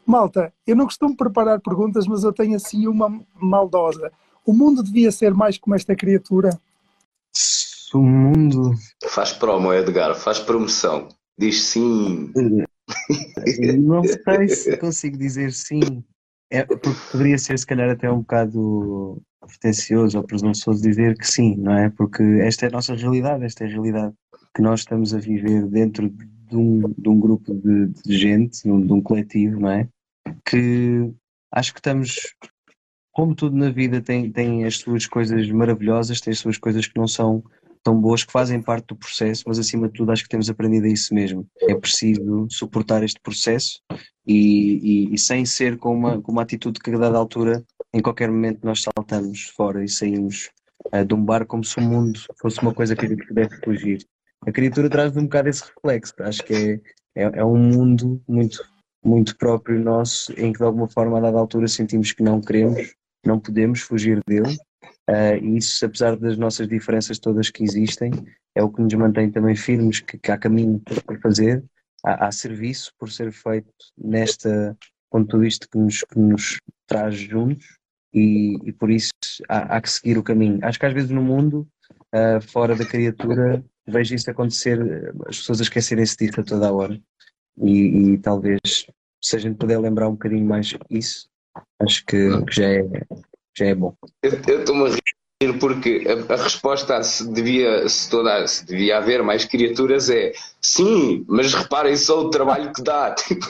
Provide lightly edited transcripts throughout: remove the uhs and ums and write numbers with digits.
Malta, eu não costumo preparar perguntas, mas eu tenho assim uma maldosa. O mundo devia ser mais como esta criatura? O mundo. Faz promo, Edgar, faz promoção. Diz sim. Não sei se consigo dizer sim. É, porque poderia ser, se calhar, até um bocado pretencioso ou presunçoso dizer que sim, não é? Porque esta é a nossa realidade, esta é a realidade que nós estamos a viver dentro de um grupo de gente, de um coletivo, não é? Que acho que estamos, como tudo na vida, tem as suas coisas maravilhosas, tem as suas coisas que não são tão boas, que fazem parte do processo, mas acima de tudo acho que temos aprendido a isso mesmo. É preciso suportar este processo e sem ser com uma atitude que a dada altura, em qualquer momento, nós saltamos fora e saímos de um bar como se o mundo fosse uma coisa que a gente pudesse fugir. A criatura traz um bocado esse reflexo. Acho que é um mundo muito próprio nosso, em que de alguma forma, a dada altura, sentimos que não queremos, não podemos fugir dele. E isso, apesar das nossas diferenças todas que existem, é o que nos mantém também firmes, que há caminho por fazer, há serviço por ser feito com tudo isto que nos traz juntos, e por isso há que seguir o caminho. Acho que às vezes no mundo, fora da criatura, vejo isso acontecer, as pessoas a esquecerem-se disso a toda a hora, e talvez, se a gente puder lembrar um bocadinho mais isso, acho que já é bom. Eu estou-me a rir porque a resposta a se devia haver mais criaturas é sim, mas reparem só o trabalho que dá. Tipo,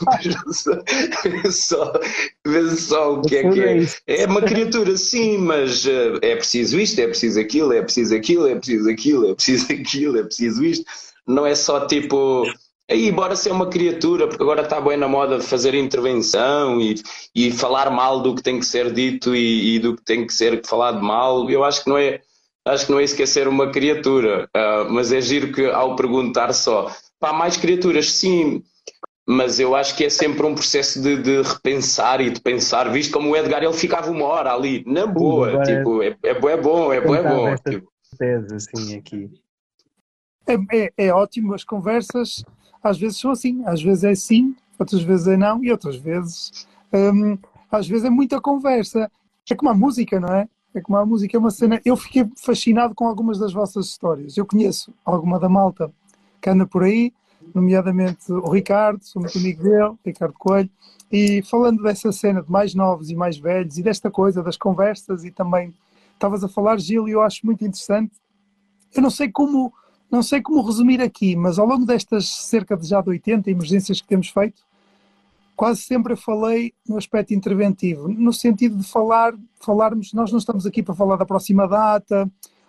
vejam só o que é que É é. isso. É uma criatura, sim, mas é preciso isto, é preciso aquilo, é preciso aquilo, é preciso aquilo, é preciso aquilo, é preciso isto. Não é só tipo. Aí, bora ser uma criatura, porque agora está bem na moda de fazer intervenção e falar mal do que tem que ser dito e do que tem que ser falado mal. Eu acho que não é isso que é ser uma criatura. Mas é giro que ao perguntar só, pá, mais criaturas, sim, mas eu acho que é sempre um processo de repensar e de pensar, visto como o Edgar ele ficava uma hora ali, na boa, Agora tipo, é bué bom, é bué cantava bom. esta Tipo, tese assim aqui. É ótimo, as conversas às vezes são assim, às vezes é sim, outras vezes é não, e outras vezes, hum, às vezes é muita conversa. É como a música, não é? É como a música, é uma cena. Eu fiquei fascinado com algumas das vossas histórias. Eu conheço alguma da malta que anda por aí, nomeadamente o Ricardo, sou muito amigo dele, Ricardo Coelho, e falando dessa cena de mais novos e mais velhos e desta coisa das conversas, e também estavas a falar, Gil, e eu acho muito interessante. Eu não sei como resumir aqui, mas ao longo destas cerca de já de 80 emergências que temos feito, quase sempre eu falei no aspecto interventivo, no sentido de falarmos, nós não estamos aqui para falar da próxima data,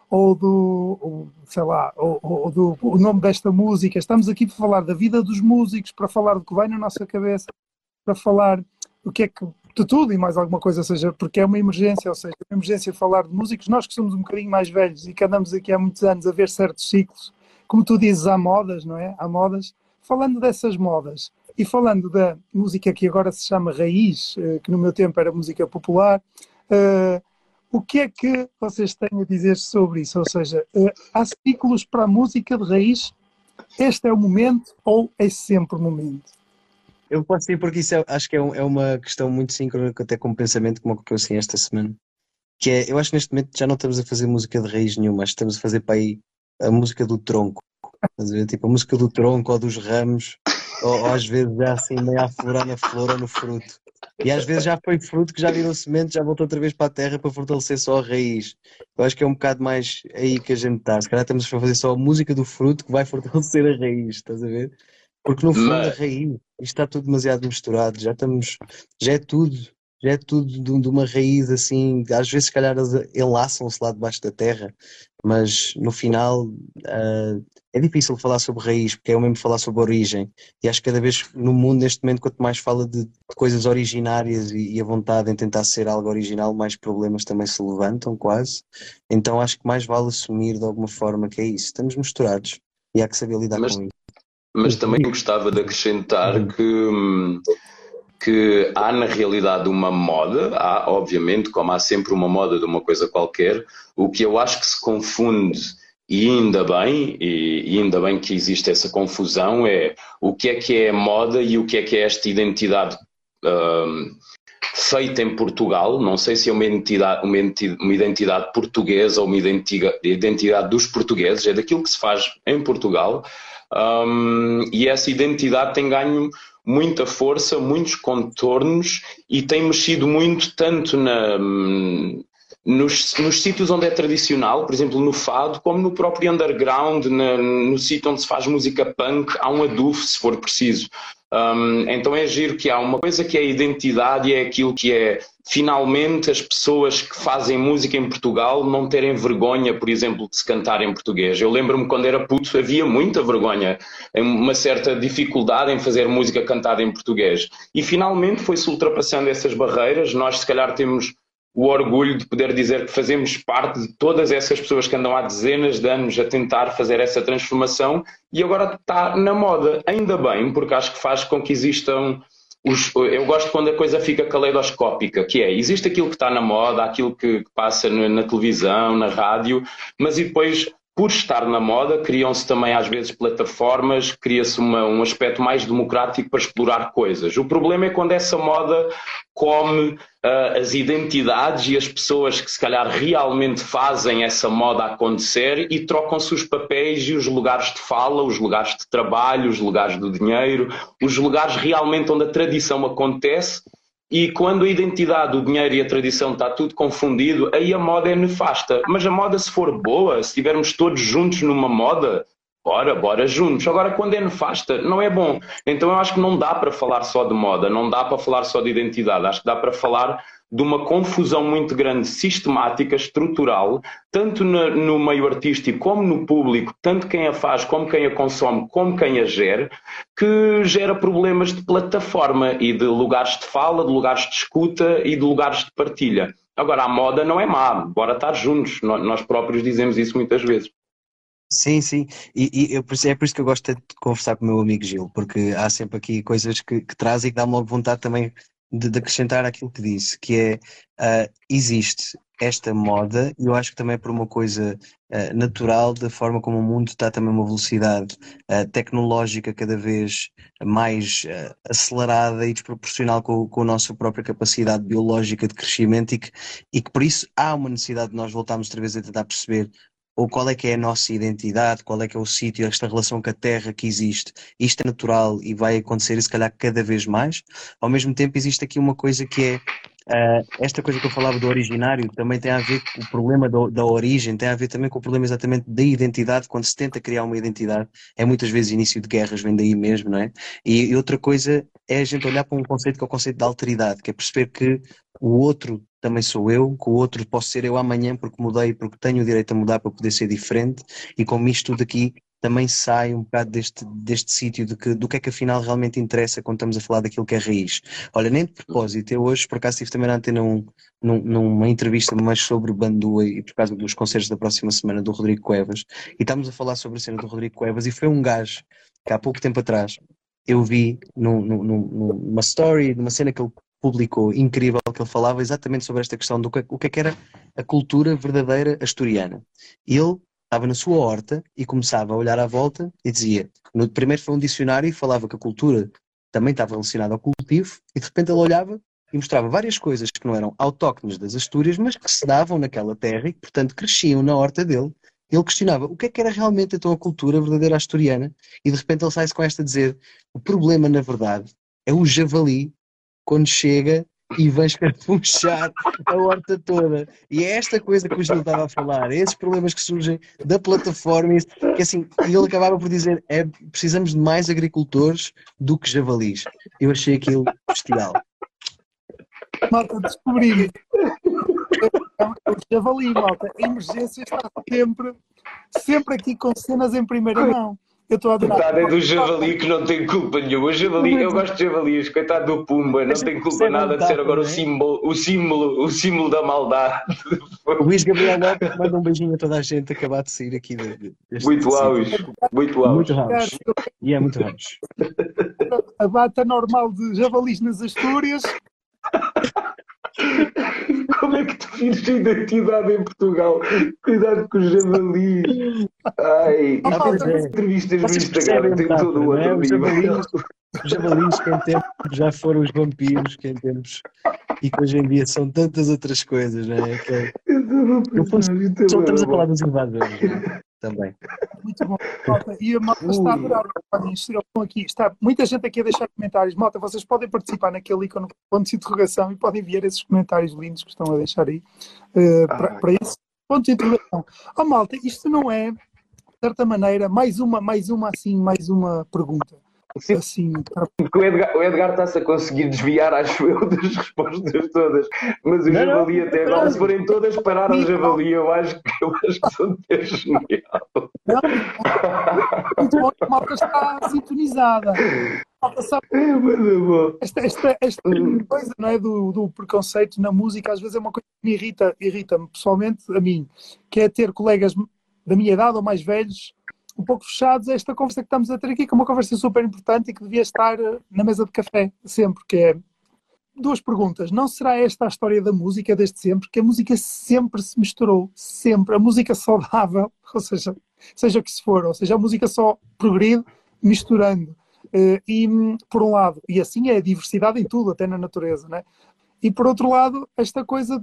sei lá, ou do o nome desta música, estamos aqui para falar da vida dos músicos, para falar do que vai na nossa cabeça, para falar o que é que, de tudo e mais alguma coisa, ou seja, porque é uma emergência, ou seja, é uma emergência falar de músicos, nós que somos um bocadinho mais velhos e que andamos aqui há muitos anos a ver certos ciclos, como tu dizes, há modas, não é? Há modas, falando dessas modas e falando da música que agora se chama raiz, que no meu tempo era música popular, o que é que vocês têm a dizer sobre isso? Ou seja, há ciclos para a música de raiz? Este é o momento ou é sempre o momento? Eu posso ir porque isso acho que é uma questão muito síncrona até com o pensamento que me ocorreu assim esta semana. Que é, eu acho que neste momento já não estamos a fazer música de raiz nenhuma, acho que estamos a fazer para aí a música do tronco. Estás a ver? Tipo a música do tronco ou dos ramos, ou às vezes já assim meio a aflorar na flor ou no fruto. E às vezes já foi fruto que já virou semente, já voltou outra vez para a terra para fortalecer só a raiz. Eu acho que é um bocado mais aí que a gente está. Se calhar estamos a fazer só a música do fruto que vai fortalecer a raiz, estás a ver? Porque no fundo a mas, raiz, isto está tudo demasiado misturado, já é tudo, já é tudo de uma raiz assim, às vezes se calhar eles enlaçam-se lá debaixo da terra, mas no final é difícil falar sobre raiz, porque é o mesmo falar sobre origem, e acho que cada vez no mundo neste momento, quanto mais fala de coisas originárias e a vontade em tentar ser algo original, mais problemas também se levantam quase, então acho que mais vale assumir de alguma forma que é isso, estamos misturados e há que saber lidar com mas, isso. mas também gostava de acrescentar que há na realidade uma moda, há obviamente, como há sempre uma moda de uma coisa qualquer, o que eu acho que se confunde, e ainda bem que existe essa confusão, é o que é moda e o que é esta identidade feita em Portugal, não sei se é uma identidade portuguesa ou uma identidade dos portugueses, é daquilo que se faz em Portugal, e essa identidade tem ganho muita força, muitos contornos e tem mexido muito tanto nos sítios onde é tradicional, por exemplo no fado, como no próprio underground, no sítio onde se faz música punk, há um adufo se for preciso. Então é giro que há uma coisa que é a identidade e é aquilo que é finalmente as pessoas que fazem música em Portugal não terem vergonha, por exemplo, de se cantar em português. Eu lembro-me quando era puto havia muita vergonha, uma certa dificuldade em fazer música cantada em português e finalmente foi-se ultrapassando essas barreiras. Nós se calhar temos o orgulho de poder dizer que fazemos parte de todas essas pessoas que andam há dezenas de anos a tentar fazer essa transformação e agora está na moda. Ainda bem, porque acho que faz com que existam... Eu gosto quando a coisa fica caleidoscópica, que é, existe aquilo que está na moda, aquilo que passa na televisão, na rádio, mas e depois... Por estar na moda, criam-se também às vezes plataformas, cria-se um aspecto mais democrático para explorar coisas. O problema é quando essa moda come as identidades e as pessoas que se calhar realmente fazem essa moda acontecer e trocam-se os papéis e os lugares de fala, os lugares de trabalho, os lugares do dinheiro, os lugares realmente onde a tradição acontece. E quando a identidade, o dinheiro e a tradição está tudo confundido, aí a moda é nefasta. Mas a moda, se for boa, se estivermos todos juntos numa moda, bora juntos. Agora, quando é nefasta, não é bom. Então eu acho que não dá para falar só de moda, não dá para falar só de identidade. Acho que dá para falar de uma confusão muito grande, sistemática, estrutural, tanto no meio artístico como no público, tanto quem a faz, como quem a consome, como quem a gera, que gera problemas de plataforma e de lugares de fala, de lugares de escuta e de lugares de partilha. Agora, a moda não é má, bora estar juntos, nós próprios dizemos isso muitas vezes. Sim, sim, é por isso que eu gosto tanto de conversar com o meu amigo Gil, porque há sempre aqui coisas que traz e que dá-me logo vontade também de acrescentar aquilo que disse, que é, existe esta moda, e eu acho que também é por uma coisa natural da forma como o mundo está também uma velocidade tecnológica cada vez mais acelerada e desproporcional com a nossa própria capacidade biológica de crescimento e que por isso há uma necessidade de nós voltarmos outra vez a tentar perceber ou qual é que é a nossa identidade, qual é que é o sítio, esta relação com a terra que existe. Isto é natural e vai acontecer, e se calhar cada vez mais. Ao mesmo tempo existe aqui uma coisa que é, esta coisa que eu falava do originário, também tem a ver com o problema da origem, tem a ver também com o problema exatamente da identidade, quando se tenta criar uma identidade, é muitas vezes início de guerras, vem daí mesmo, não é? E outra coisa é a gente olhar para um conceito que é o conceito da alteridade, que é perceber que o outro também sou eu, que o outro posso ser eu amanhã porque mudei, porque tenho o direito a mudar para poder ser diferente, e como isto tudo aqui também sai um bocado deste sítio do que é que afinal realmente interessa quando estamos a falar daquilo que é raiz. Olha, nem de propósito, eu hoje por acaso estive também na Antena 1 numa entrevista mais sobre Bandua e por causa dos concertos da próxima semana do Rodrigo Cuevas, e estávamos a falar sobre a cena do Rodrigo Cuevas, e foi um gajo que há pouco tempo atrás eu vi numa story, numa cena que ele publicou, incrível, que ele falava exatamente sobre esta questão do o que é que era a cultura verdadeira asturiana. Ele estava na sua horta e começava a olhar à volta e dizia, primeiro foi um dicionário e falava que a cultura também estava relacionada ao cultivo, e de repente ele olhava e mostrava várias coisas que não eram autóctones das Astúrias, mas que se davam naquela terra e que, portanto, cresciam na horta dele. Ele questionava o que é que era realmente então a cultura verdadeira asturiana, e de repente ele sai-se com esta a dizer, o problema na verdade é o javali quando chega e vem escarafunchar a horta toda. E é esta coisa que o Gil estava a falar, é esses problemas que surgem da plataforma, que assim, e ele acabava por dizer, precisamos de mais agricultores do que javalis. Eu achei aquilo bestial. Malta, descobri. O javali, malta. A emergência está sempre aqui com cenas em primeira mão. Eu estou a adorar. Coitado é do javali que não tem culpa nenhuma. O javali, eu gosto de javalis, coitado do Pumba, não tem culpa nada de ser agora o símbolo da maldade. O Luís Gabriel Lopes manda um beijinho a toda a gente, acabar de sair aqui muito auge. E é muito house. A bata normal de javalis nas Astúrias. Como é que tu Fiz de identidade em Portugal. Cuidado com os javalis. Ai, isto pois é é. entrevistas no Vocês Instagram, percebem tem a todo o metáfora, não é? outro nível. Os javalis que em tempos já foram os vampiros, que em tempos e que hoje em dia são tantas outras coisas, não é? Eu estava a No fundo, pensar, isto é só estamos a falar bom. dos invasores, não é? Também. Muito bom, malta. E a malta está a Ui. adorar. Olhem, estão aqui, está muita gente aqui a deixar comentários. Malta, vocês podem participar naquele ícone, ponto de interrogação, e podem enviar esses comentários lindos que estão a deixar aí para esse ponto de interrogação. Oh, malta, isto não é, de certa maneira, mais uma pergunta. Sim, Assim, porque o Edgar está-se a conseguir desviar, acho eu, das respostas todas. Mas o Não, javali não, até agora, se forem todas parar ao javali, eu acho que são até genial. não, muito bom, a malta está sintonizada. A malta sabe É muito bom. esta coisa, não é, do preconceito na música, às vezes é uma coisa que me irrita-me pessoalmente a mim, que é ter colegas da minha idade ou mais velhos um pouco fechados a esta conversa que estamos a ter aqui, que é uma conversa super importante e que devia estar na mesa de café sempre, que é duas perguntas. Não será esta a história da música desde sempre? Que a música sempre se misturou, sempre. A música saudável, ou seja o que se for, ou seja, a música só progride misturando. E, por um lado, e assim é a diversidade em tudo, até na natureza, né? E por outro lado, esta coisa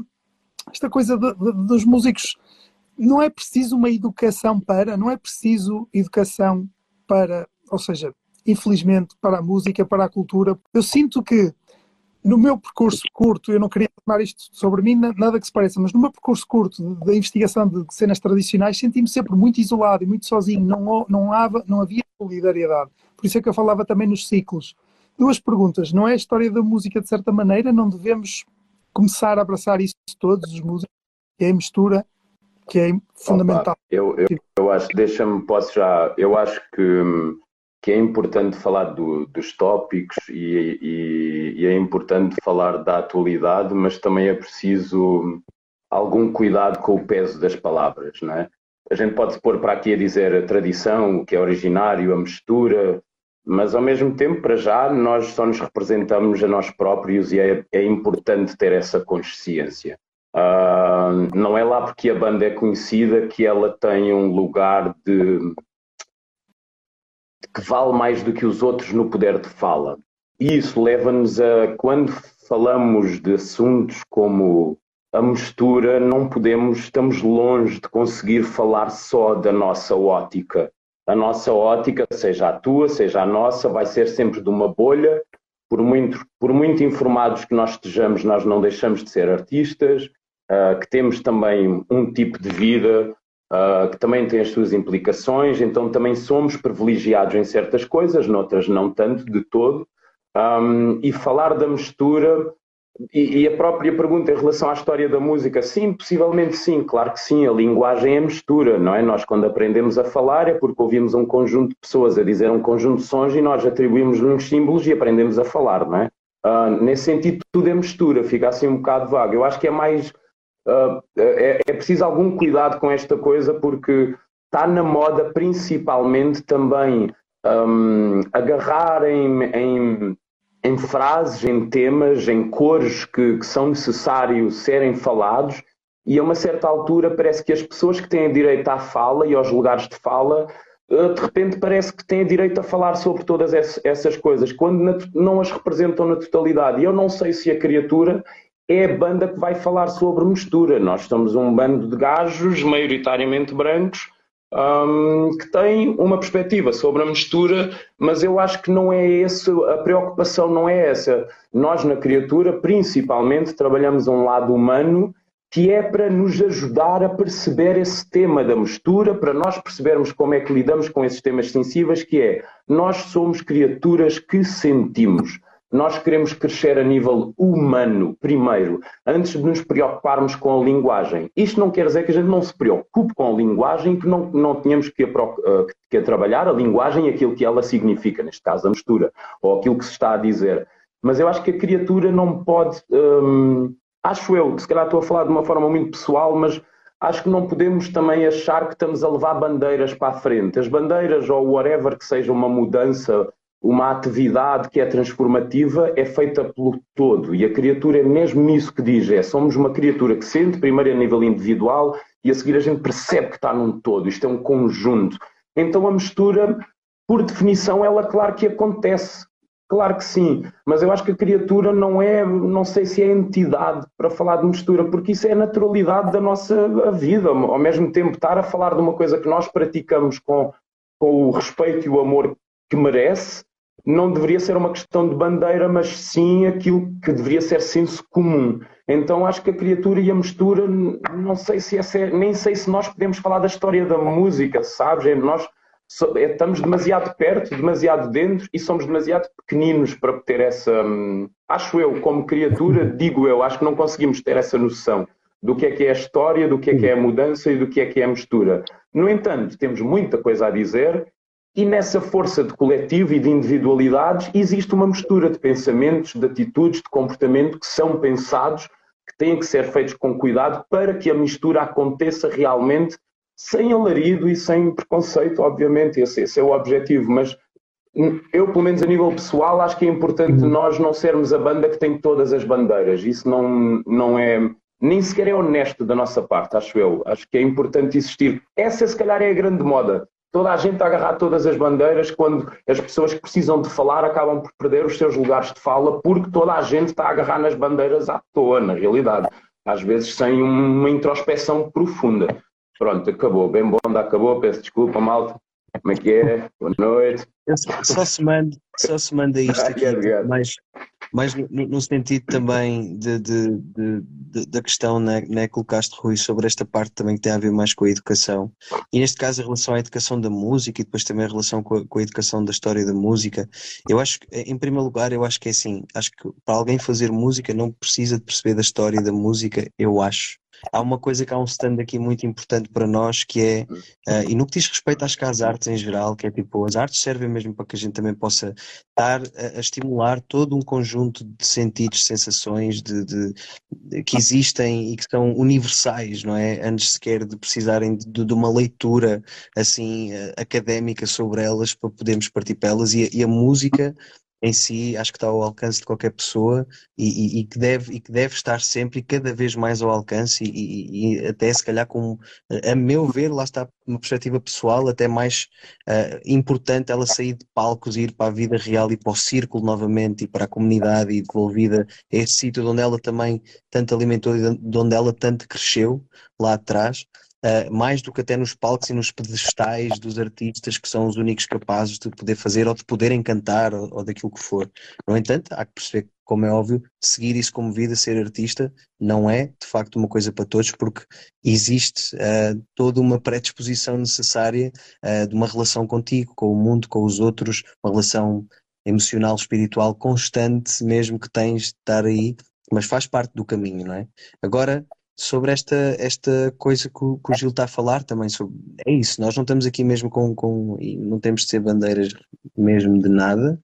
dos músicos, não é preciso uma educação não é preciso educação para, ou seja, infelizmente, para a música, para a cultura. Eu sinto que no meu percurso curto, eu não queria tornar isto sobre mim, nada que se pareça, mas no meu percurso curto da investigação de cenas tradicionais, senti-me sempre muito isolado e muito sozinho, não havia solidariedade. Por isso é que eu falava também nos ciclos. Duas perguntas, não é a história da música de certa maneira? Não devemos começar a abraçar isso todos os músicos, que é a mistura, que é fundamental. Opa, eu acho, eu acho que é importante falar dos tópicos e é importante falar da atualidade, mas também é preciso algum cuidado com o peso das palavras, não é? A gente pode se pôr para aqui a dizer a tradição, o que é originário, a mistura, mas ao mesmo tempo, para já, nós só nos representamos a nós próprios e é importante ter essa consciência. Não é lá porque a banda é conhecida que ela tem um lugar de que vale mais do que os outros no poder de fala. E isso leva-nos a, quando falamos de assuntos como a mistura, estamos longe de conseguir falar só da nossa ótica. A nossa ótica, seja a tua, seja a nossa, vai ser sempre de uma bolha. Por muito informados que nós estejamos, nós não deixamos de ser artistas, que temos também um tipo de vida que também tem as suas implicações, então também somos privilegiados em certas coisas, noutras não tanto, de todo. E falar da mistura e a própria pergunta em relação à história da música, sim, possivelmente sim, claro que sim, a linguagem é mistura, não é? Nós quando aprendemos a falar é porque ouvimos um conjunto de pessoas a dizer um conjunto de sons e nós atribuímos-lhe uns símbolos e aprendemos a falar, não é? Nesse sentido, tudo é mistura, fica assim um bocado vago. Eu acho que é mais... é preciso algum cuidado com esta coisa porque está na moda principalmente também agarrar em frases, em temas, em cores que são necessários serem falados e a uma certa altura parece que as pessoas que têm direito à fala e aos lugares de fala de repente parece que têm direito a falar sobre todas essas coisas quando não as representam na totalidade. E eu não sei se a criatura é a banda que vai falar sobre mistura. Nós somos um bando de gajos, maioritariamente brancos, que têm uma perspectiva sobre a mistura, mas eu acho que não é essa, a preocupação não é essa. Nós, na criatura, principalmente, trabalhamos um lado humano que é para nos ajudar a perceber esse tema da mistura, para nós percebermos como é que lidamos com esses temas sensíveis, que é, nós somos criaturas que sentimos. Nós queremos crescer a nível humano, primeiro, antes de nos preocuparmos com a linguagem. Isto não quer dizer que a gente não se preocupe com a linguagem, que não tenhamos que trabalhar a linguagem e aquilo que ela significa, neste caso a mistura, ou aquilo que se está a dizer. Mas eu acho que a criatura não pode... acho eu, que se calhar estou a falar de uma forma muito pessoal, mas acho que não podemos também achar que estamos a levar bandeiras para a frente. As bandeiras ou whatever que seja uma mudança uma atividade que é transformativa é feita pelo todo, e a criatura é mesmo isso que diz, somos uma criatura que sente primeiro a nível individual e a seguir a gente percebe que está num todo, isto é um conjunto. Então a mistura, por definição, ela claro que acontece, claro que sim, mas eu acho que a criatura não sei se é entidade para falar de mistura, porque isso é a naturalidade da nossa vida, ao mesmo tempo estar a falar de uma coisa que nós praticamos com o respeito e o amor que merece, não deveria ser uma questão de bandeira, mas sim aquilo que deveria ser senso comum. Então acho que a criatura e a mistura, não sei se nem sei se nós podemos falar da história da música, sabes? Nós estamos demasiado perto, demasiado dentro e somos demasiado pequeninos para ter essa... Acho eu, como criatura, digo eu, acho que não conseguimos ter essa noção do que é a história, do que é a mudança e do que é a mistura. No entanto, temos muita coisa a dizer. E nessa força de coletivo e de individualidades existe uma mistura de pensamentos, de atitudes, de comportamento que são pensados, que têm que ser feitos com cuidado para que a mistura aconteça realmente sem alarido e sem preconceito, obviamente. Esse é o objetivo. Mas eu, pelo menos a nível pessoal, acho que é importante nós não sermos a banda que tem todas as bandeiras. Isso não é... Nem sequer é honesto da nossa parte, acho eu. Acho que é importante existir. Essa, se calhar, é a grande moda. Toda a gente a agarrar todas as bandeiras, quando as pessoas que precisam de falar acabam por perder os seus lugares de fala, porque toda a gente está a agarrar nas bandeiras à toa, na realidade. Às vezes sem uma introspeção profunda. Pronto, acabou. Bem bom, acabou. Peço desculpa, malta. Como é que é? Boa noite. Só se manda isto aqui, mais no sentido também da questão, né, colocaste, Rui, sobre esta parte também que tem a ver mais com a educação, e neste caso em relação à educação da música e depois também em relação com a educação da história da música. Eu acho que, em primeiro lugar, eu acho que é assim, acho que para alguém fazer música não precisa de perceber da história da música, eu acho. Há uma coisa que há um stand aqui muito importante para nós, que é, e no que diz respeito às artes em geral, que é tipo, as artes servem mesmo para que a gente também possa estar a estimular todo um conjunto de sentidos, sensações que existem e que são universais, não é? Antes sequer de precisarem de uma leitura assim académica sobre elas para podermos partir para elas, e a música em si acho que está ao alcance de qualquer pessoa e que deve estar sempre e cada vez mais ao alcance e até se calhar com, a meu ver, lá está uma perspectiva pessoal, até mais importante ela sair de palcos e ir para a vida real e para o círculo novamente e para a comunidade e devolvida a esse sítio de onde ela também tanto alimentou e de onde ela tanto cresceu lá atrás. Mais do que até nos palcos e nos pedestais dos artistas que são os únicos capazes de poder fazer ou de poderem cantar ou daquilo que for. No entanto, há que perceber, como é óbvio, seguir isso como vida, ser artista, não é de facto uma coisa para todos, porque existe toda uma predisposição necessária de uma relação contigo, com o mundo, com os outros, uma relação emocional, espiritual constante, mesmo que tens de estar aí, mas faz parte do caminho, não é? Agora, sobre esta coisa que o Gil está a falar também, é isso, nós não estamos aqui mesmo e não temos de ser bandeiras mesmo de nada,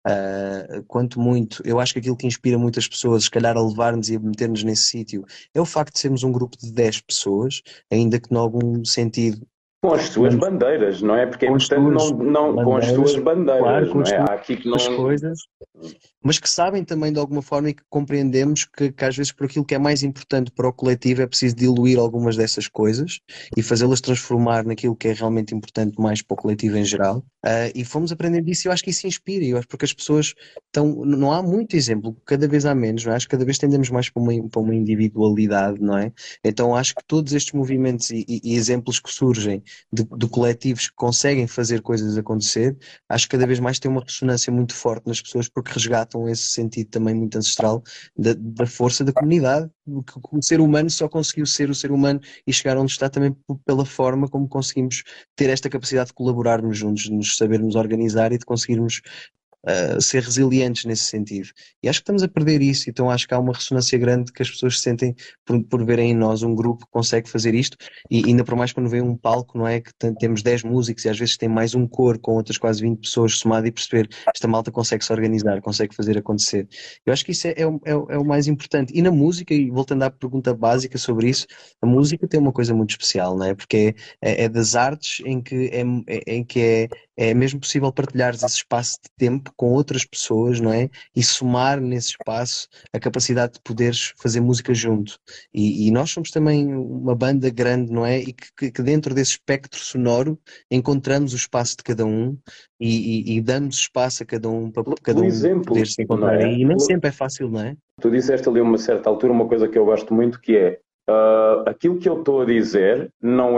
quanto muito, eu acho que aquilo que inspira muitas pessoas, se calhar a levar-nos e a meter-nos nesse sítio, é o facto de sermos um grupo de 10 pessoas, ainda que em algum sentido... Com as suas bandeiras, não é? Porque é importante com as suas bandeiras, claro, não é? Há aqui que não... coisas... mas que sabem também de alguma forma e que compreendemos que às vezes por aquilo que é mais importante para o coletivo é preciso diluir algumas dessas coisas e fazê-las transformar naquilo que é realmente importante mais para o coletivo em geral, e fomos aprendendo disso e eu acho que isso inspira, eu acho porque as pessoas estão, não há muito exemplo, cada vez há menos, não é? Acho que cada vez tendemos mais para uma individualidade, não é? Então acho que todos estes movimentos e exemplos que surgem de coletivos que conseguem fazer coisas acontecer, acho que cada vez mais tem uma ressonância muito forte nas pessoas porque resgatam esse sentido também muito ancestral da força da comunidade, que o ser humano só conseguiu ser o ser humano e chegar onde está também pela forma como conseguimos ter esta capacidade de colaborarmos juntos, de nos sabermos organizar e de conseguirmos ser resilientes nesse sentido. E acho que estamos a perder isso, então acho que há uma ressonância grande que as pessoas sentem por verem em nós um grupo que consegue fazer isto, e ainda por mais quando vem um palco, não é? Que temos 10 músicos e às vezes tem mais um coro com outras quase 20 pessoas somado e perceber esta malta consegue se organizar, consegue fazer acontecer. Eu acho que isso é o mais importante. E na música, e voltando à pergunta básica sobre isso, a música tem uma coisa muito especial, não é? Porque é das artes em que é mesmo possível partilhares esse espaço de tempo com outras pessoas, não é? E somar nesse espaço a capacidade de poderes fazer música junto. E nós somos também uma banda grande, não é? E que dentro desse espectro sonoro encontramos o espaço de cada um e damos espaço a cada um para cada Por um exemplo, poder se não encontrar. é? E nem sempre é fácil, não é? Tu disseste ali a uma certa altura uma coisa que eu gosto muito, que é aquilo que eu estou a dizer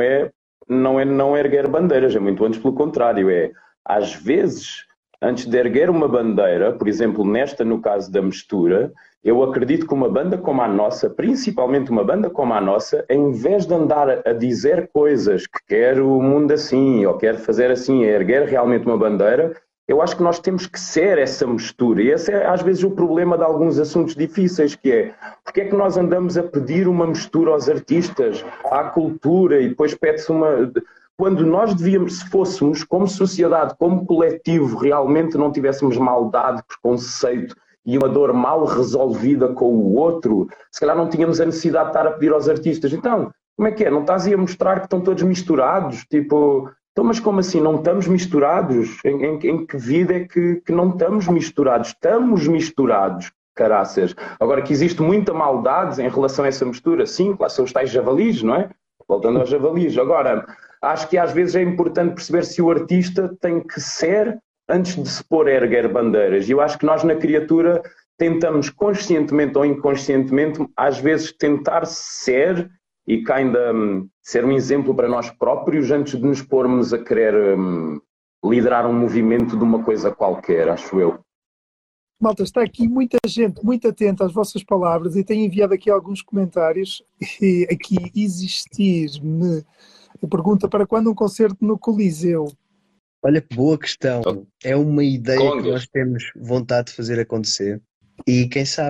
não é erguer bandeiras, é muito antes pelo contrário, às vezes, antes de erguer uma bandeira, por exemplo, no caso da mistura, eu acredito que uma banda como a nossa, principalmente uma banda como a nossa, em vez de andar a dizer coisas que quer o mundo assim, ou quer fazer assim, erguer realmente uma bandeira, eu acho que nós temos que ser essa mistura. E esse é às vezes o problema de alguns assuntos difíceis, que é porque é que nós andamos a pedir uma mistura aos artistas, à cultura, e depois pede-se uma... Quando nós devíamos, se fôssemos como sociedade, como coletivo, realmente não tivéssemos maldade, preconceito e uma dor mal resolvida com o outro, se calhar não tínhamos a necessidade de estar a pedir aos artistas. Então, como é que é? Não estás aí a mostrar que estão todos misturados? Tipo... Então, mas como assim? Não estamos misturados? Em que vida é que não estamos misturados? Estamos misturados, caraças. Agora que existe muita maldade em relação a essa mistura, sim, lá são os tais javalis, não é? Voltando aos javalis. Agora, acho que às vezes é importante perceber se o artista tem que ser antes de se pôr a erguer bandeiras. E eu acho que nós na criatura tentamos conscientemente ou inconscientemente, às vezes tentar ser e que ainda ser um exemplo para nós próprios antes de nos pormos a querer liderar um movimento de uma coisa qualquer, acho eu. Malta, está aqui muita gente muito atenta às vossas palavras e tem enviado aqui alguns comentários. E aqui existir-me pergunta para quando um concerto no Coliseu? Olha que boa questão. É uma ideia que nós temos vontade de fazer acontecer. E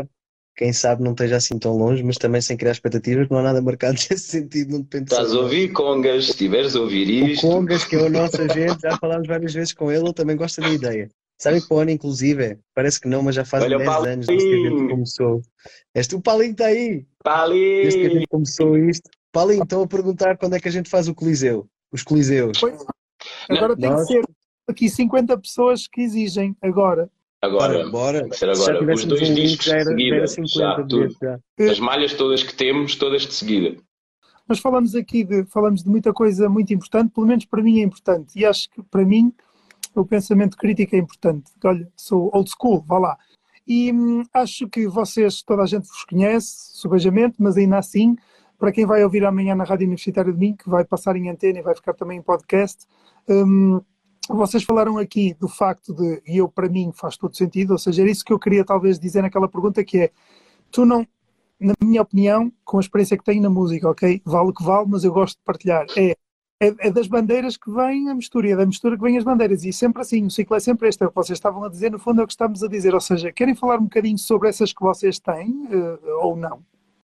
quem sabe não esteja assim tão longe, mas também sem criar expectativas, não há nada marcado nesse sentido, não depende Estás a ouvir, Congas, se estiveres a ouvir isto. O Congas, que é o nosso agente, já falámos várias vezes com ele também gosta da ideia. Sabem que o ano, inclusive, parece que não, mas já faz 10 anos desde que a gente começou. O Paulinho está aí! Paulinho! Desde que a gente começou isto. Paulinho, estão a perguntar quando é que a gente faz o Coliseu. Os Coliseus. Pois, agora tem que ser aqui 50 pessoas que exigem, agora. Bora. Vai ser agora. Os 2 discos de seguida. Já tudo. As malhas todas que temos, todas de seguida. Nós falamos aqui falamos de muita coisa muito importante, pelo menos para mim é importante. E acho que para mim o pensamento crítico é importante. Olha, sou old school, vá lá. E acho que vocês, toda a gente vos conhece, subejamente, mas ainda assim, para quem vai ouvir amanhã na Rádio Universitária de Minho, que vai passar em antena e vai ficar também em podcast, vocês falaram aqui do facto de, e eu para mim faz todo sentido, ou seja, era isso que eu queria talvez dizer naquela pergunta, que é, tu não, na minha opinião, com a experiência que tenho na música, ok, vale o que vale, mas eu gosto de partilhar, é das bandeiras que vem a mistura, e é da mistura que vem as bandeiras, e sempre assim, o ciclo é sempre este, é o que vocês estavam a dizer, no fundo é o que estamos a dizer, ou seja, querem falar um bocadinho sobre essas que vocês têm, ou não?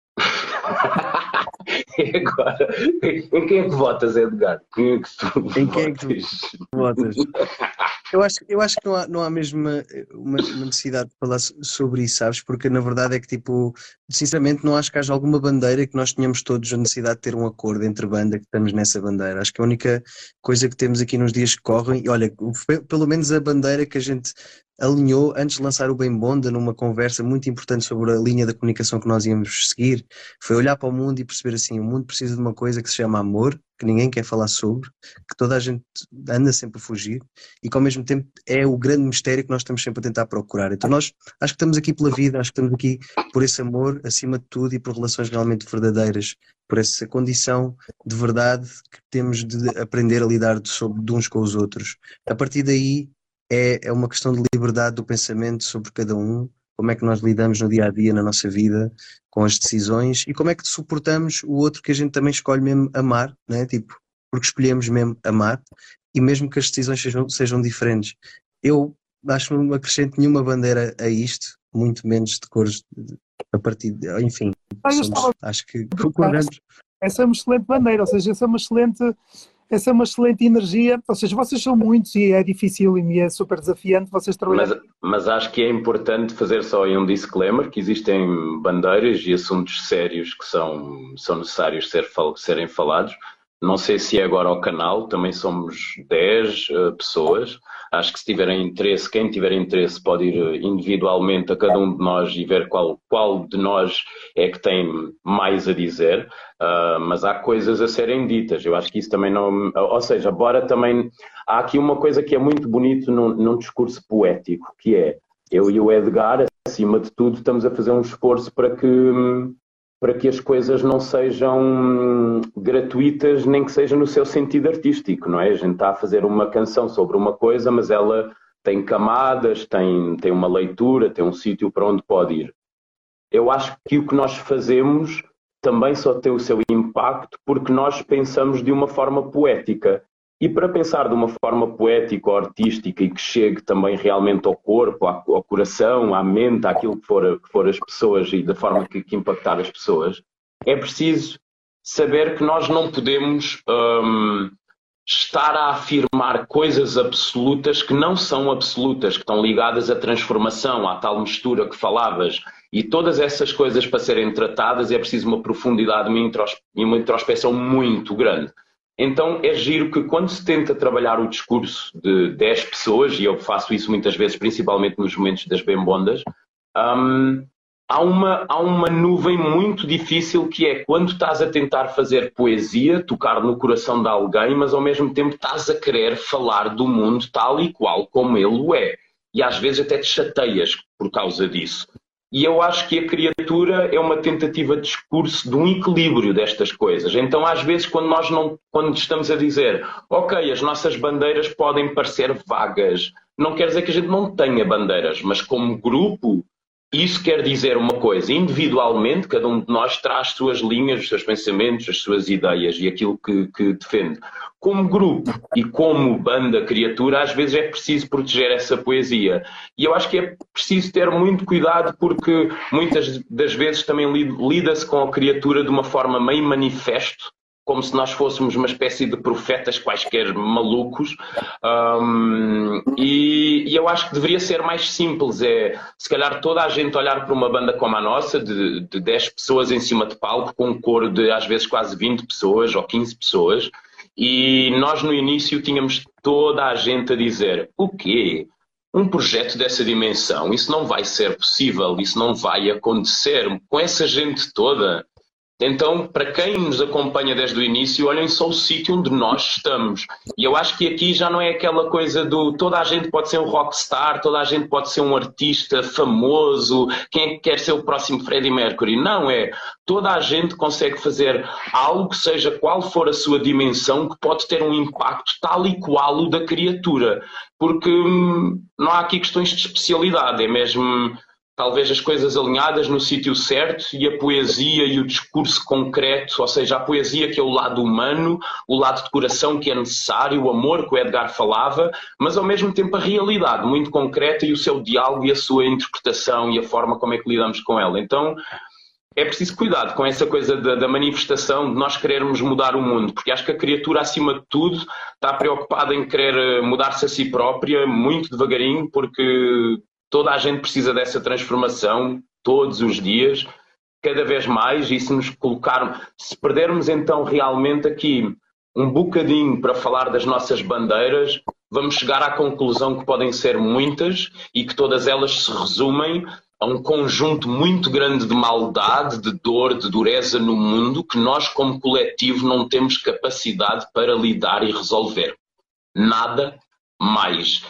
E agora, em quem é que votas, Edgar? Em quem é que tu votas? Eu acho que não há mesmo uma necessidade de falar sobre isso, sabes? Porque na verdade é que, tipo, sinceramente não acho que haja alguma bandeira que nós tenhamos todos a necessidade de ter um acordo entre banda que estamos nessa bandeira. Acho que a única coisa que temos aqui nos dias que correm, e olha, pelo menos a bandeira que a gente alinhou antes de lançar o Bem Bonda numa conversa muito importante sobre a linha da comunicação que nós íamos seguir, foi olhar para o mundo e perceber assim, o mundo precisa de uma coisa que se chama amor, que ninguém quer falar sobre, que toda a gente anda sempre a fugir e que ao mesmo tempo é o grande mistério que nós estamos sempre a tentar procurar. Então nós acho que estamos aqui pela vida, acho que estamos aqui por esse amor acima de tudo e por relações realmente verdadeiras, por essa condição de verdade que temos de aprender a lidar de uns com os outros. A partir daí é uma questão de liberdade do pensamento sobre cada um, como é que nós lidamos no dia a dia, na nossa vida, com as decisões e como é que suportamos o outro que a gente também escolhe mesmo amar, né? Tipo, porque escolhemos mesmo amar e mesmo que as decisões sejam diferentes. Eu acho que não acrescento nenhuma bandeira a isto, muito menos de cores a partir de, enfim, acho que concordamos. Essa é uma excelente bandeira, ou seja, essa é uma excelente energia, ou seja, vocês são muitos e é difícil e é super desafiante vocês trabalharem. Mas acho que é importante fazer só aí um disclaimer, que existem bandeiras e assuntos sérios que são necessários serem falados. Não sei se é agora o canal, também somos 10 pessoas. Acho que se tiverem interesse, quem tiver interesse pode ir individualmente a cada um de nós e ver qual de nós é que tem mais a dizer. Mas há coisas a serem ditas. Eu acho que isso também não... Ou seja, bora também... Há aqui uma coisa que é muito bonito num discurso poético, que é eu e o Edgar, acima de tudo, estamos a fazer um esforço para que as coisas não sejam gratuitas, nem que seja no seu sentido artístico, não é? A gente está a fazer uma canção sobre uma coisa, mas ela tem camadas, tem uma leitura, tem um sítio para onde pode ir. Eu acho que o que nós fazemos também só tem o seu impacto porque nós pensamos de uma forma poética. E para pensar de uma forma poética ou artística e que chegue também realmente ao corpo, ao coração, à mente, àquilo que for as pessoas e da forma que impactar as pessoas, é preciso saber que nós não podemos estar a afirmar coisas absolutas que não são absolutas, que estão ligadas à transformação, à tal mistura que falavas. E todas essas coisas para serem tratadas é preciso uma profundidade e uma introspeção muito grande. Então é giro que quando se tenta trabalhar o discurso de 10 pessoas, e eu faço isso muitas vezes, principalmente nos momentos das bem-bondas, há uma nuvem muito difícil que é quando estás a tentar fazer poesia, tocar no coração de alguém, mas ao mesmo tempo estás a querer falar do mundo tal e qual como ele o é. E às vezes até te chateias por causa disso. E eu acho que a criatura é uma tentativa de discurso de um equilíbrio destas coisas. Então, às vezes, quando estamos a dizer ok, as nossas bandeiras podem parecer vagas, não quer dizer que a gente não tenha bandeiras, mas como grupo, isso quer dizer uma coisa. Individualmente, cada um de nós traz suas linhas, os seus pensamentos, as suas ideias e aquilo que defende. Como grupo e como banda criatura, às vezes é preciso proteger essa poesia. E eu acho que é preciso ter muito cuidado porque muitas das vezes também lida-se com a criatura de uma forma meio manifesto, como se nós fôssemos uma espécie de profetas quaisquer malucos. E eu acho que deveria ser mais simples. Se calhar toda a gente olhar para uma banda como a nossa, de 10 pessoas em cima de palco, com um coro de às vezes quase 20 pessoas ou 15 pessoas, e nós no início tínhamos toda a gente a dizer o quê? Um projeto dessa dimensão? Isso não vai ser possível, isso não vai acontecer com essa gente toda. Então, para quem nos acompanha desde o início, olhem só o sítio onde nós estamos. E eu acho que aqui já não é aquela coisa do toda a gente pode ser um rockstar, toda a gente pode ser um artista famoso, quem é que quer ser o próximo Freddie Mercury? Não, toda a gente consegue fazer algo, seja qual for a sua dimensão, que pode ter um impacto tal e qual o da criatura. Porque não há aqui questões de especialidade, é mesmo... Talvez as coisas alinhadas no sítio certo e a poesia e o discurso concreto, ou seja, a poesia que é o lado humano, o lado de coração que é necessário, o amor que o Edgar falava, mas ao mesmo tempo a realidade muito concreta e o seu diálogo e a sua interpretação e a forma como é que lidamos com ela. Então é preciso cuidado com essa coisa da manifestação de nós querermos mudar o mundo, porque acho que a criatura, acima de tudo, está preocupada em querer mudar-se a si própria muito devagarinho, porque... Toda a gente precisa dessa transformação todos os dias, cada vez mais, e se perdermos então realmente aqui um bocadinho para falar das nossas bandeiras, vamos chegar à conclusão que podem ser muitas e que todas elas se resumem a um conjunto muito grande de maldade, de dor, de dureza no mundo que nós como coletivo não temos capacidade para lidar e resolver. Nada mais.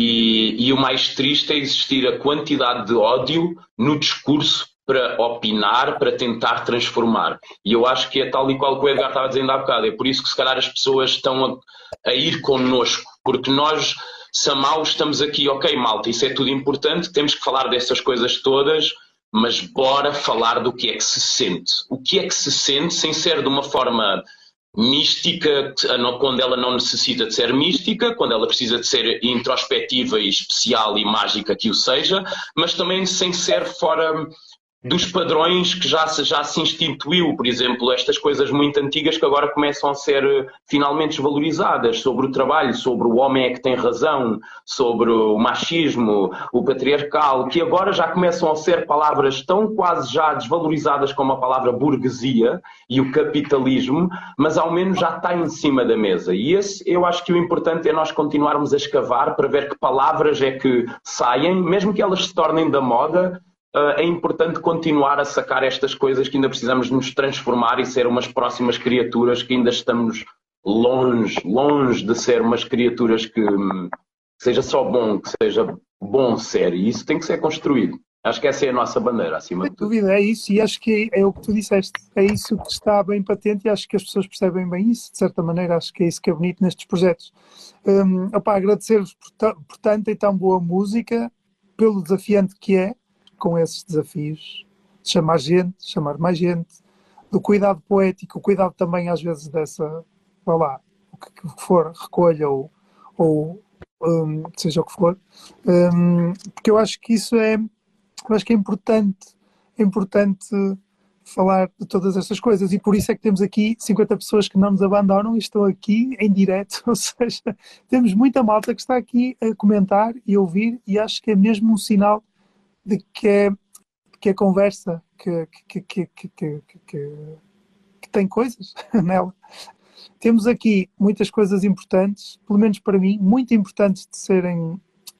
E o mais triste é existir a quantidade de ódio no discurso para opinar, para tentar transformar. E eu acho que é tal e qual que o Edgar estava dizendo há bocado. É por isso que se calhar as pessoas estão a ir connosco, porque nós, Samau, estamos aqui, ok, malta, isso é tudo importante, temos que falar dessas coisas todas, mas bora falar do que é que se sente. O que é que se sente sem ser de uma forma mística, quando ela não necessita de ser mística, quando ela precisa de ser introspectiva e especial e mágica que o seja, mas também sem ser fora dos padrões que já se instituiu, por exemplo, estas coisas muito antigas que agora começam a ser finalmente desvalorizadas, sobre o trabalho, sobre o homem é que tem razão, sobre o machismo, o patriarcal, que agora já começam a ser palavras tão quase já desvalorizadas como a palavra burguesia e o capitalismo, mas ao menos já está em cima da mesa. E eu acho que o importante é nós continuarmos a escavar para ver que palavras é que saem, mesmo que elas se tornem da moda. É importante continuar a sacar estas coisas que ainda precisamos nos transformar e ser umas próximas criaturas que ainda estamos longe de ser umas criaturas que seja só bom, que seja bom ser. E isso tem que ser construído. Acho que essa é a nossa bandeira, acima de tudo. Sem dúvida, é isso, e acho que é o que tu disseste. É isso que está bem patente e acho que as pessoas percebem bem isso, de certa maneira. Acho que é isso que é bonito nestes projetos. Agradecer-vos por tanta e tão boa música, pelo desafiante que é, com esses desafios, de chamar gente, chamar mais gente, do cuidado poético, o cuidado também às vezes dessa, vá lá, o que for, recolha ou seja o que for, porque eu acho que isso é importante falar de todas estas coisas e por isso é que temos aqui 50 pessoas que não nos abandonam e estão aqui em direto, ou seja, temos muita malta que está aqui a comentar e a ouvir e acho que é mesmo um sinal de que a conversa que tem coisas nela. Temos aqui muitas coisas importantes, pelo menos para mim, muito importantes de serem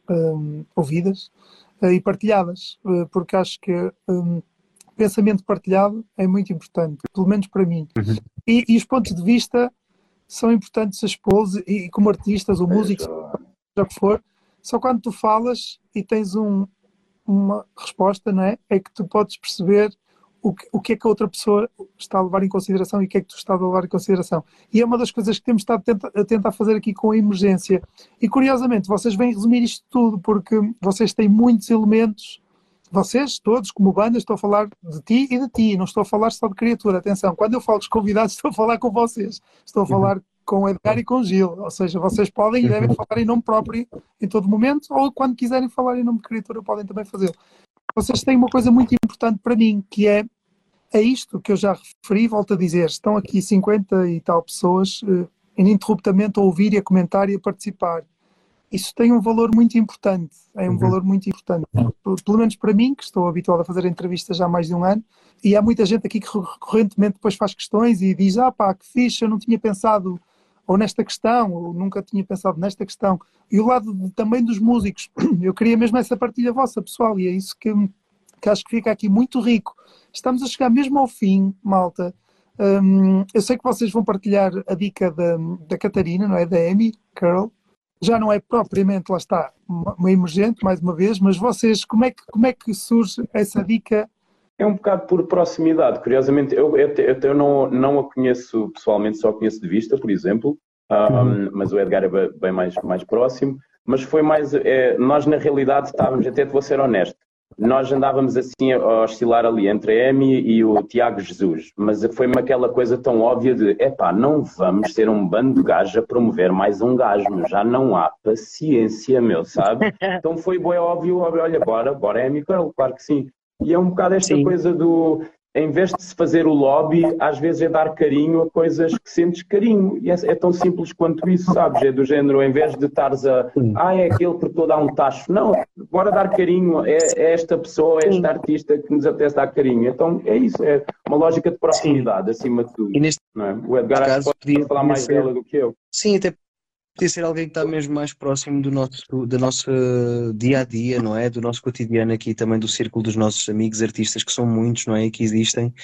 ouvidas e partilhadas, porque acho que pensamento partilhado é muito importante, pelo menos para mim. E os pontos de vista são importantes a expor e como artistas ou músicos, seja o que for, só quando tu falas e tens uma resposta, não é? É que tu podes perceber o que é que a outra pessoa está a levar em consideração e o que é que tu estás a levar em consideração. E é uma das coisas que temos estado a tentar fazer aqui com a emergência. E curiosamente, vocês vêm resumir isto tudo porque vocês têm muitos elementos, vocês todos, como banda, estou a falar de ti e de ti, não estou a falar só de criatura. Atenção, quando eu falo com os convidados, estou a falar com vocês, estou a falar com o Edgar e com o Gil, ou seja, vocês podem e devem falar em nome próprio em todo momento, ou quando quiserem falar em nome de criatura podem também fazê-lo. Vocês têm uma coisa muito importante para mim, que é isto que eu já referi, volto a dizer, estão aqui 50 e tal pessoas ininterruptamente a ouvir e a comentar e a participar. Isso tem um valor muito importante, valor muito importante, pelo menos para mim, que estou habituado a fazer entrevistas já há mais de um ano, e há muita gente aqui que recorrentemente depois faz questões e diz, que fixe, eu não tinha pensado ou nesta questão, ou nunca tinha pensado nesta questão. E o lado também dos músicos, eu queria mesmo essa partilha vossa, pessoal, e é isso que acho que fica aqui muito rico. Estamos a chegar mesmo ao fim, malta. Eu sei que vocês vão partilhar a dica da Catarina, não é? Da Amy Curl. Já não é propriamente, lá está, uma emergente, mais uma vez, mas vocês, como é que surge essa dica? É um bocado por proximidade. Curiosamente, eu não a conheço pessoalmente, só a conheço de vista, por exemplo, mas o Edgar é bem mais próximo. Mas foi mais... nós, na realidade, estávamos, até te vou ser honesto, nós andávamos assim a oscilar ali entre a Amy e o Tiago Jesus, mas foi-me aquela coisa tão óbvia de não vamos ser um bando de gajos a promover mais um gajo, meu, já não há paciência, meu, sabe? Então foi bem óbvio, olha, bora Amy, claro que sim. E é um bocado esta coisa do, em vez de se fazer o lobby, às vezes é dar carinho a coisas que sentes carinho. E é tão simples quanto isso, sabes? É do género, em vez de estares é aquele que estou a dar um tacho. Não, bora dar carinho. É esta pessoa, é esta artista que nos apetece dar carinho. Então é isso, é uma lógica de proximidade, acima de tudo. E neste não é? O Edgar acho que pode falar mais dela do que eu. Sim, até podia ser alguém que está mesmo mais próximo do nosso dia-a-dia, não é? Do nosso cotidiano aqui, também do círculo dos nossos amigos artistas, que são muitos, não é? E que existem.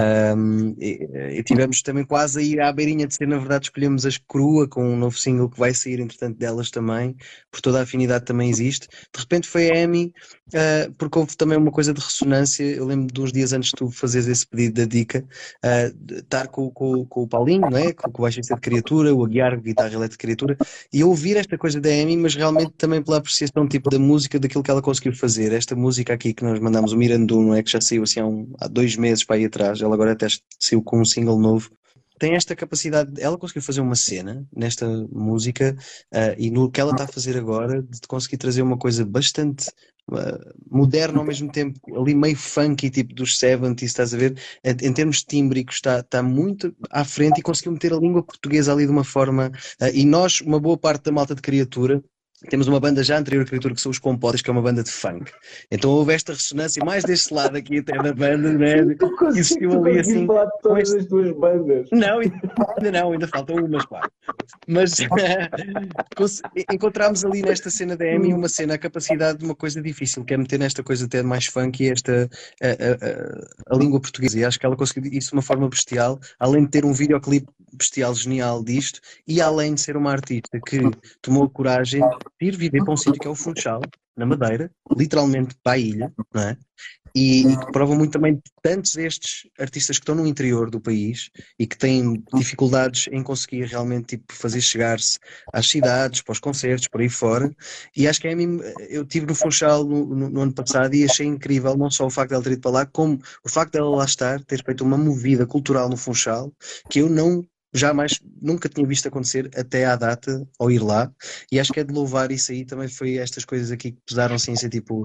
E tivemos também quase a ir à beirinha de ser, na verdade, escolhemos as Crua com um novo single que vai sair, entretanto, delas também, por toda a afinidade também existe. De repente foi a Amy, porque houve também uma coisa de ressonância. Eu lembro de uns dias antes de tu fazeres esse pedido da dica, estar com o Paulinho, não é? Com o baixista de Criatura, o Aguiar, guitarra elétrica de Criatura, e ouvir esta coisa da Amy, mas realmente também pela apreciação tipo da música, daquilo que ela conseguiu fazer. Esta música aqui que nós mandamos, o Mirandu, não é? Que já saiu assim há 2 meses para aí atrás, ela agora até saiu com um single novo, tem esta capacidade, ela conseguiu fazer uma cena nesta música e no que ela está a fazer agora, de conseguir trazer uma coisa bastante moderna ao mesmo tempo, ali meio funky, tipo dos 70s, estás a ver? Em termos tímbricos, está muito à frente e conseguiu meter a língua portuguesa ali de uma forma. E nós, uma boa parte da malta de Criatura, temos uma banda já anterior à Criatura, que são os Compotas, que é uma banda de funk. Então houve esta ressonância, mais deste lado aqui até da banda, né? Que existiu ali assim. Falar de todas as tuas bandas. Não, ainda não, ainda faltam umas, pá. Mas encontramos ali nesta cena da Amy uma cena, a capacidade de uma coisa difícil, que é meter nesta coisa até mais funk e a língua portuguesa. E acho que ela conseguiu isso de uma forma bestial, além de ter um videoclipe bestial, genial disto, e além de ser uma artista que tomou a coragem de ir viver para um sítio que é o Funchal, na Madeira, literalmente para a ilha, não é? E que provam muito também de tantos estes artistas que estão no interior do país e que têm dificuldades em conseguir realmente tipo, fazer chegar-se às cidades, para os concertos, por aí fora. E acho que eu estive no Funchal no ano passado e achei incrível não só o facto de ela ter ido para lá, como o facto de ela lá estar, ter feito uma movida cultural no Funchal que eu nunca tinha visto acontecer até à data ao ir lá, e acho que é de louvar isso aí. Também foi estas coisas aqui que pesaram assim, ser tipo,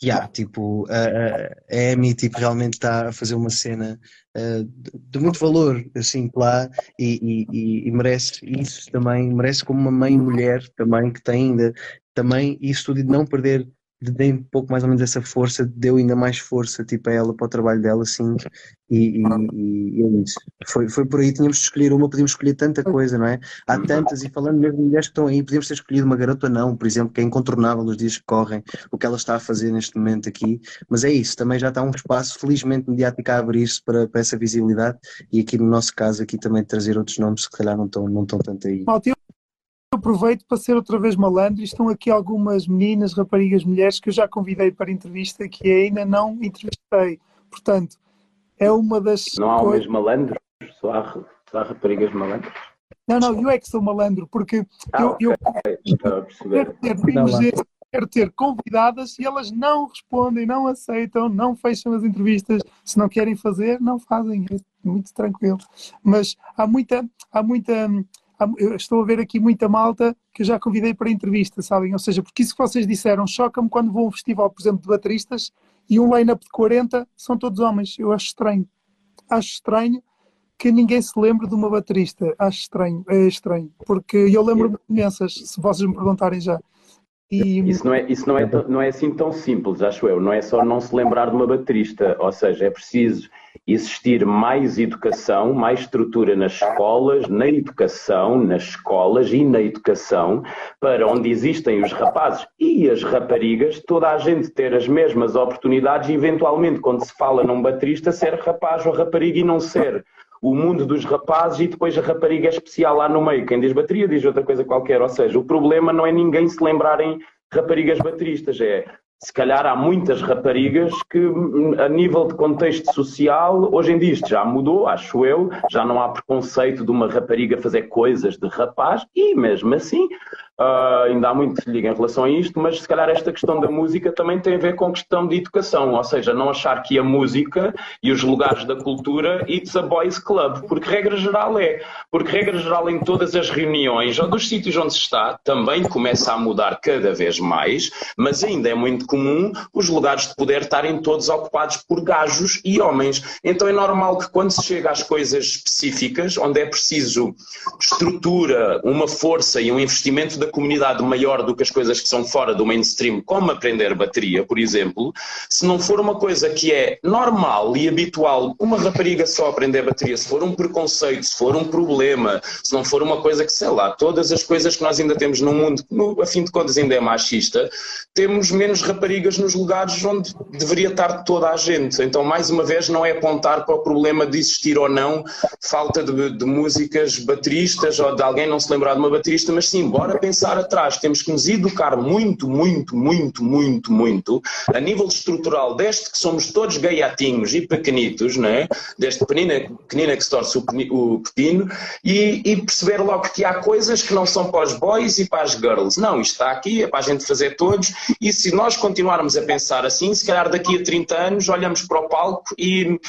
a Amy tipo, realmente está a fazer uma cena de muito valor assim lá, e merece isso também, merece como uma mãe mulher também, que tem ainda também isso tudo de não perder, de dar um pouco mais ou menos essa força, deu ainda mais força tipo, a ela para o trabalho dela, assim, e é isso. Foi por aí, tínhamos de escolher uma, podíamos escolher tanta coisa, não é? Há tantas, e falando mesmo de mulheres que estão aí, podíamos ter escolhido uma garota não, por exemplo, que é incontornável os dias que correm, o que ela está a fazer neste momento aqui, mas é isso, também já está um espaço felizmente mediático a abrir-se para essa visibilidade, e aqui no nosso caso, aqui também trazer outros nomes que se calhar não estão tanto aí. Malta, eu aproveito para ser outra vez malandro, e estão aqui algumas meninas, raparigas, mulheres que eu já convidei para entrevista que ainda não entrevistei, portanto é uma das Não há homens malandros? Só há raparigas malandras? Não, eu é que sou malandro, porque eu quero ter convidadas e elas não respondem, não aceitam, não fecham as entrevistas. Se não querem fazer, não fazem. É muito tranquilo. Mas eu estou a ver aqui muita malta que eu já convidei para entrevista, sabem? Ou seja, porque isso que vocês disseram choca-me quando vou a um festival, por exemplo, de bateristas e um line-up de 40 são todos homens. Eu acho estranho. Acho estranho que ninguém se lembre de uma baterista. Acho estranho, é estranho. Porque eu lembro-me de imensas, se vocês me perguntarem já. Isso não é assim tão simples, acho eu. Não é só não se lembrar de uma baterista. Ou seja, é preciso existir mais educação, mais estrutura nas escolas, na educação, nas escolas e na educação, para onde existem os rapazes e as raparigas, toda a gente ter as mesmas oportunidades e, eventualmente, quando se fala num baterista, ser rapaz ou rapariga e não ser o mundo dos rapazes e depois a rapariga é especial lá no meio. Quem diz bateria diz outra coisa qualquer. Ou seja, o problema não é ninguém se lembrarem raparigas bateristas, se calhar há muitas raparigas que, a nível de contexto social, hoje em dia isto já mudou, acho eu, já não há preconceito de uma rapariga fazer coisas de rapaz, e mesmo assim, ainda há muito que se liga em relação a isto, mas se calhar esta questão da música também tem a ver com questão de educação, ou seja, não achar que a música e os lugares da cultura it's a boys club, porque regra geral em todas as reuniões ou dos sítios onde se está, também começa a mudar cada vez mais, mas ainda é muito comum os lugares de poder estarem todos ocupados por gajos e homens. Então é normal que quando se chega às coisas específicas, onde é preciso estrutura, uma força e um investimento da comunidade maior do que as coisas que são fora do mainstream, como aprender bateria, por exemplo, se não for uma coisa que é normal e habitual, uma rapariga só aprender bateria, se for um preconceito, se for um problema, se não for uma coisa que, sei lá, todas as coisas que nós ainda temos no mundo, que a fim de contas ainda é machista, temos menos raparigas nos lugares onde deveria estar toda a gente. Então, mais uma vez, não é apontar para o problema de existir ou não falta de músicas bateristas ou de alguém não se lembrar de uma baterista, mas sim, bora pensar atrás. Temos que nos educar muito, a nível estrutural, desde que somos todos gaiatinhos e pequenitos, não é? Desde pequenina que se torce o pepino, e perceber logo que há coisas que não são para os boys e para as girls. Não, isto está aqui, é para a gente fazer todos, e se nós continuarmos a pensar assim, se calhar daqui a 30 anos olhamos para o palco e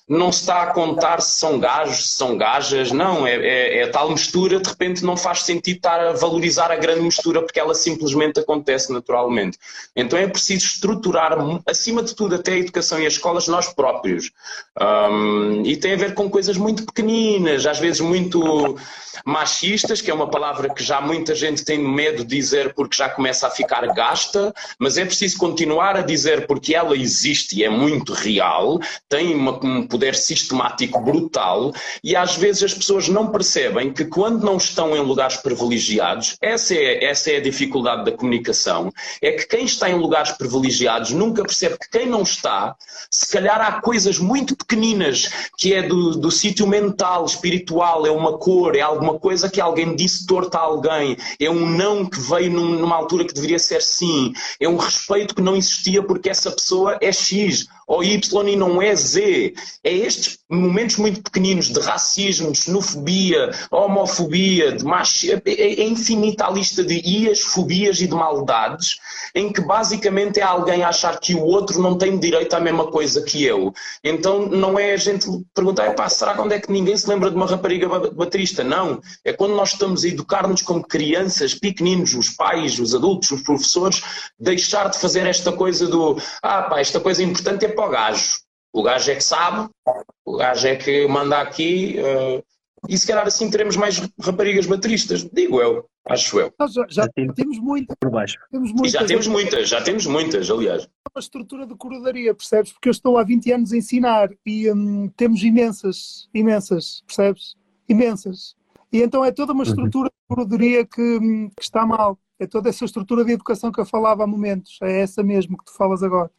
não se está a contar se são gajos, se são gajas, não, é tal mistura, de repente não faz sentido estar a valorizar a grande mistura porque ela simplesmente acontece naturalmente. Então é preciso estruturar, acima de tudo, até a educação e as escolas, nós próprios. E tem a ver com coisas muito pequeninas, às vezes muito machistas, que é uma palavra que já muita gente tem medo de dizer porque já começa a ficar gasta, mas é preciso continuar a dizer porque ela existe e é muito real, tem um poder sistemático brutal, e às vezes as pessoas não percebem que quando não estão em lugares privilegiados, essa é a dificuldade da comunicação, é que quem está em lugares privilegiados nunca percebe que quem não está, se calhar há coisas muito pequeninas, que é do sítio mental, espiritual, é uma cor, é alguma coisa que alguém disse torto a alguém, é um não que veio numa altura que deveria ser sim, é um respeito que não existia porque essa pessoa é X ou Y e não é Z. É estes momentos muito pequeninos de racismo, de xenofobia, homofobia, de machismo, é infinita a lista de ias, fobias e de maldades, em que basicamente é alguém achar que o outro não tem direito à mesma coisa que eu. Então não é a gente perguntar, será que onde é que ninguém se lembra de uma rapariga baterista? Não. É quando nós estamos a educar-nos como crianças, pequeninos, os pais, os adultos, os professores, deixar de fazer esta coisa do esta coisa importante é para o gajo. O gajo é que sabe, o gajo é que manda aqui, e se calhar assim teremos mais raparigas bateristas, digo eu, acho eu. Nós já temos muitas. Por baixo. Temos E muitas. já temos muitas, aliás. Uma estrutura de corodaria, percebes? Porque eu estou há 20 anos a ensinar e temos imensas, percebes? Imensas. E então é toda uma estrutura de corodaria que está mal. É toda essa estrutura de educação que eu falava há momentos. É essa mesmo que tu falas agora.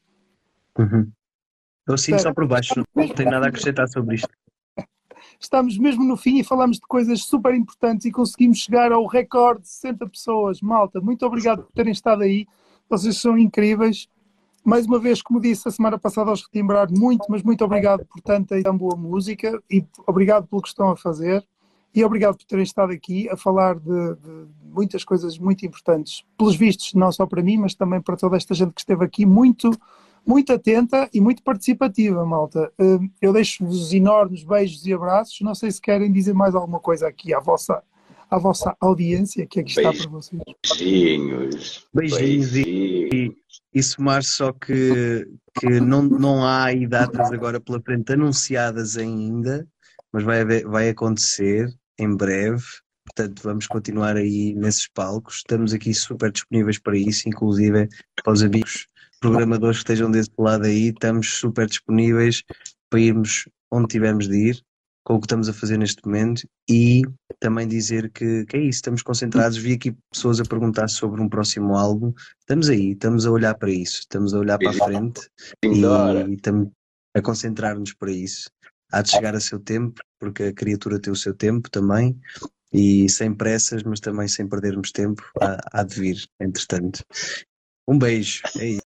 Eu sinto só por baixo, não tenho nada a acrescentar sobre isto. Estamos mesmo no fim e falamos de coisas super importantes e conseguimos chegar ao recorde de 60 pessoas. Malta, muito obrigado por terem estado aí. Vocês são incríveis. Mais uma vez, como disse a semana passada aos Retimbrar, mas muito obrigado por tanta e tão boa música e obrigado pelo que estão a fazer e obrigado por terem estado aqui a falar de muitas coisas muito importantes. Pelos vistos, não só para mim, mas também para toda esta gente que esteve aqui, muito atenta e muito participativa, malta. Eu deixo-vos enormes beijos e abraços. Não sei se querem dizer mais alguma coisa aqui à vossa audiência, que aqui está para vocês. Beijinhos e somar só que não há aí datas agora pela frente anunciadas ainda, mas vai acontecer em breve. Portanto, vamos continuar aí nesses palcos. Estamos aqui super disponíveis para isso, inclusive para os amigos programadores que estejam desse lado aí, estamos super disponíveis para irmos onde tivermos de ir, com o que estamos a fazer neste momento, e também dizer que é isso, estamos concentrados. Vi aqui pessoas a perguntar sobre um próximo álbum, estamos aí, estamos a olhar para isso, estamos a olhar para a frente e estamos a concentrar-nos para isso. Há de chegar a seu tempo, porque a criatura tem o seu tempo também, e sem pressas, mas também sem perdermos tempo, há de vir, entretanto. Um beijo, é isso.